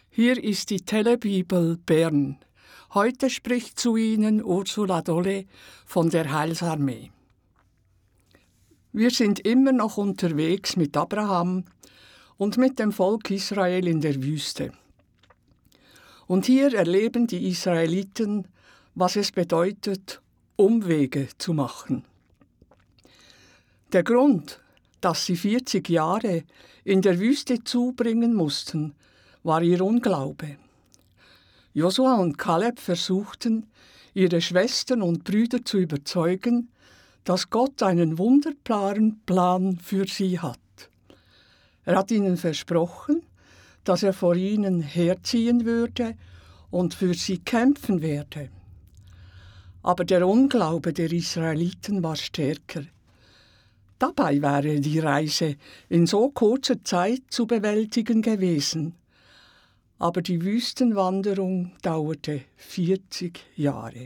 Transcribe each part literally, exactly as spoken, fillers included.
Hier ist die Telebibel Bern. Heute spricht zu Ihnen Ursula Dolle von der Heilsarmee. Wir sind immer noch unterwegs mit Abraham und mit dem Volk Israel in der Wüste. Und hier erleben die Israeliten, was es bedeutet, Umwege zu machen. Der Grund, dass sie vierzig Jahre in der Wüste zubringen mussten, war ihr Unglaube. Josua und Kaleb versuchten, ihre Schwestern und Brüder zu überzeugen, dass Gott einen wunderbaren Plan für sie hat. Er hat ihnen versprochen, dass er vor ihnen herziehen würde und für sie kämpfen werde. Aber der Unglaube der Israeliten war stärker. Dabei wäre die Reise in so kurzer Zeit zu bewältigen gewesen. Aber die Wüstenwanderung dauerte vierzig Jahre.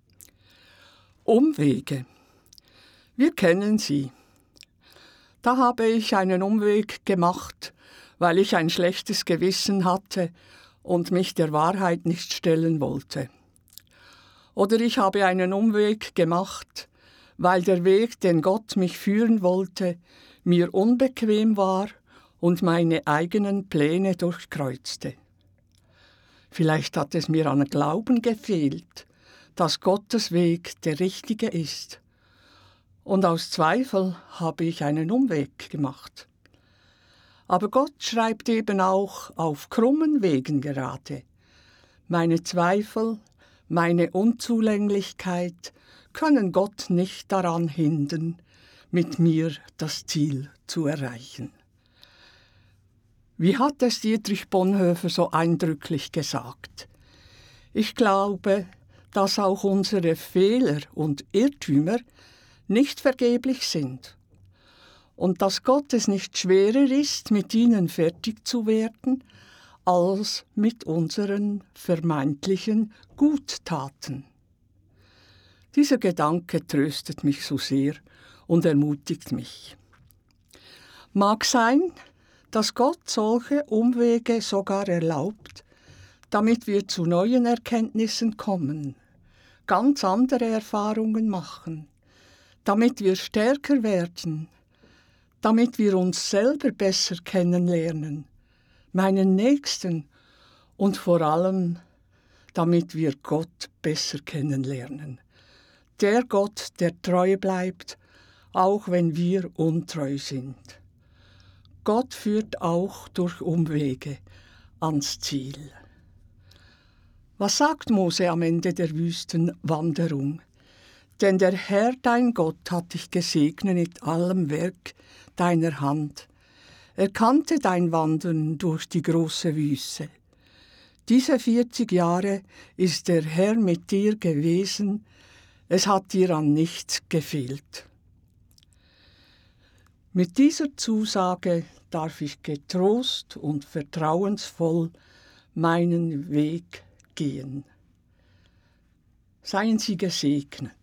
Umwege. Wir kennen sie. Da habe ich einen Umweg gemacht, weil ich ein schlechtes Gewissen hatte und mich der Wahrheit nicht stellen wollte. Oder ich habe einen Umweg gemacht, weil der Weg, den Gott mich führen wollte, mir unbequem war und meine eigenen Pläne durchkreuzte. Vielleicht hat es mir an Glauben gefehlt, dass Gottes Weg der richtige ist. Und aus Zweifel habe ich einen Umweg gemacht. Aber Gott schreibt eben auch auf krummen Wegen gerade. Meine Zweifel, meine Unzulänglichkeit können Gott nicht daran hindern, mit mir das Ziel zu erreichen. Wie hat es Dietrich Bonhoeffer so eindrücklich gesagt? Ich glaube, dass auch unsere Fehler und Irrtümer nicht vergeblich sind und dass Gott es nicht schwerer ist, mit ihnen fertig zu werden, als mit unseren vermeintlichen Guttaten. Dieser Gedanke tröstet mich so sehr und ermutigt mich. Mag sein, dass Gott solche Umwege sogar erlaubt, damit wir zu neuen Erkenntnissen kommen, ganz andere Erfahrungen machen, damit wir stärker werden, damit wir uns selber besser kennenlernen, meinen Nächsten und vor allem, damit wir Gott besser kennenlernen. Der Gott, der treu bleibt, auch wenn wir untreu sind. Gott führt auch durch Umwege ans Ziel. Was sagt Mose am Ende der Wüstenwanderung? Denn der Herr, dein Gott, hat dich gesegnet mit allem Werk deiner Hand. Er kannte dein Wandern durch die große Wüste. Diese vierzig Jahre ist der Herr mit dir gewesen, es hat dir an nichts gefehlt. Mit dieser Zusage darf ich getrost und vertrauensvoll meinen Weg gehen. Seien Sie gesegnet.